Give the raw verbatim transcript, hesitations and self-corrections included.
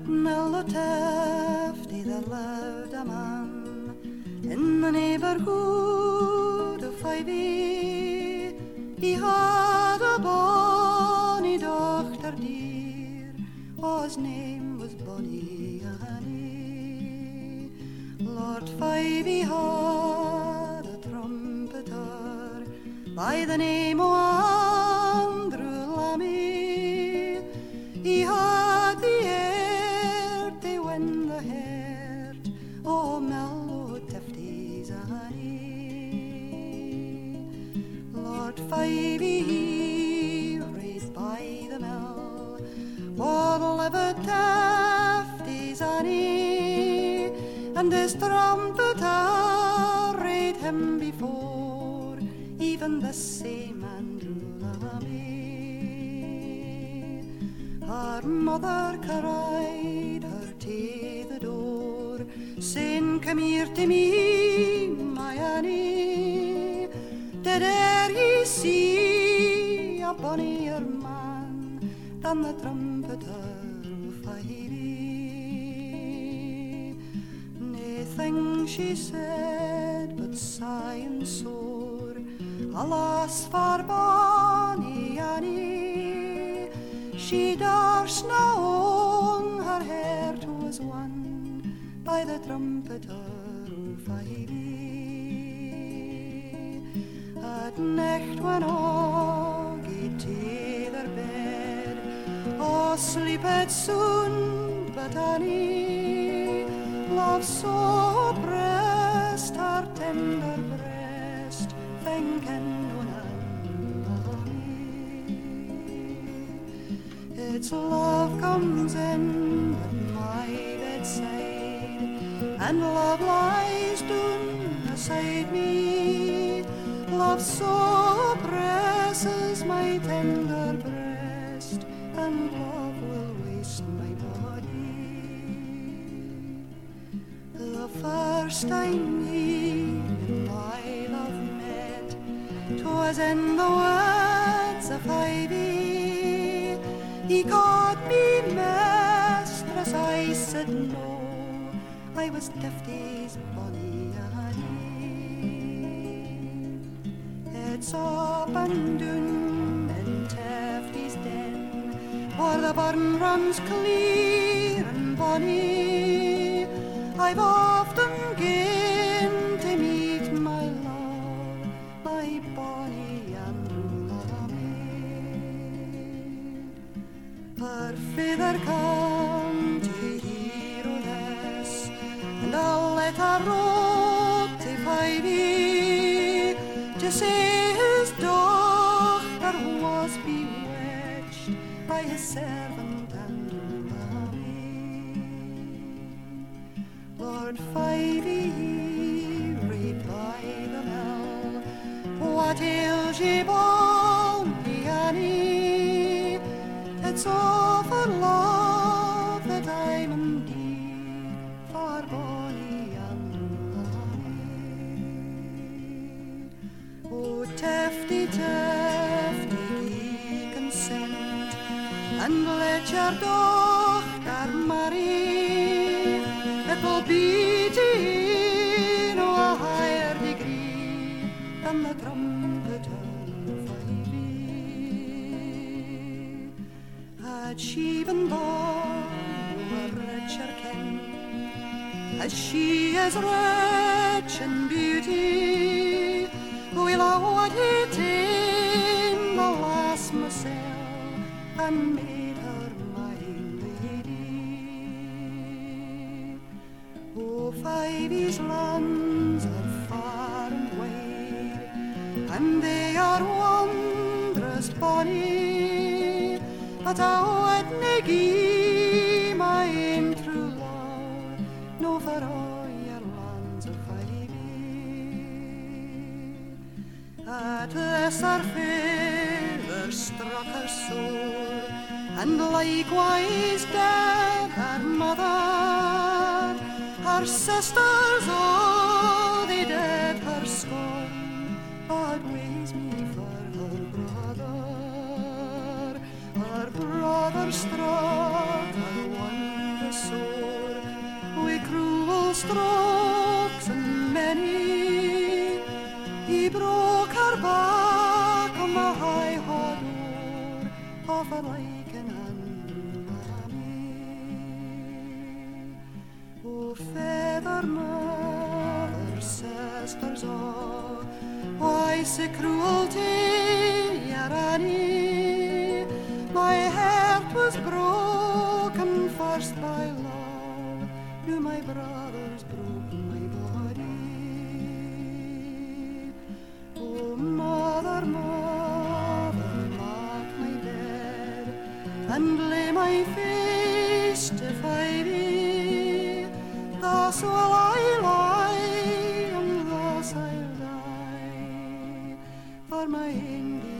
Tefty that loved a man in the neighbourhood of Fyvie. He had a bonny dochter dear, whose name was Bonnie Annie. Lord Fyvie had a trumpeter by the name of Andrew Lammy. He had the air to win the heart o' mellow Tefty's Annie. Lord Fyvie he raised by the mill would live at Tefty's Annie, and his trumpeter rade him before even the same Andrew Lammy. Her mother cried her to the door, saying, "Come here to me, my Annie. Did e'er ye see a bonnier man than the trumpeter of Fyvie?" Naething she said, but sigh and sore, "Alas for bonnie Annie, she durst not own her heart was won by the trumpeter of Fyvie." At night when all gaed to their bed, oh sleeped soon but Annie, love so pressed her tender breast, thinking on its love comes in at my bedside, and love lies down beside me. Love so presses my tender breast, and love will waste my body. The first time he and my love met, 'twas in the woods of Fyvie. He caught me mistress, I said no, I was Tefty's bonnie Annie. It's up and down in Tefty's den, where the burn runs clear and bonny. I've often gone to meet my love, my bonnie Andrew Lammy. Her father come to hear o' this, and a letter wrote to Fyvie to say his daughter was bewitched by his servant Andrew Lammy. Lord Fyvie rade by the mill, "What ails ye, bonnie Annie? It's all for love that I'm indeed for bonnie Andrew Lammy. Oh, Tefty, Tefty, ye consent, and let your daughter marry. It will be to you no a higher degree than the trumpeter of Fyvie. Had she been born a richer king, as she is rich in beauty, we'll a what he ta'en the lass mysel and made her my lady. Oh, Fyvie's lands are far and wide, and they are wondrous bonny, but I wouldna gie my ain true love, no for all your lands of Fyvie. At this our father struck her sore, and likewise dead her mother. Her sisters all they did her scorn, but ways me for her brother. Her brother struck her wondrous many. He broke her back on the high hodor of a lichen and Maramie. O feather mother, sisters all, why so cruelty, your Annie? My heart was broken first by love, now my brothers broke my body. Oh, mother, mother, mark my bed, and lay my face to Fivey. Thus will I lie, and thus I'll die, for my Indian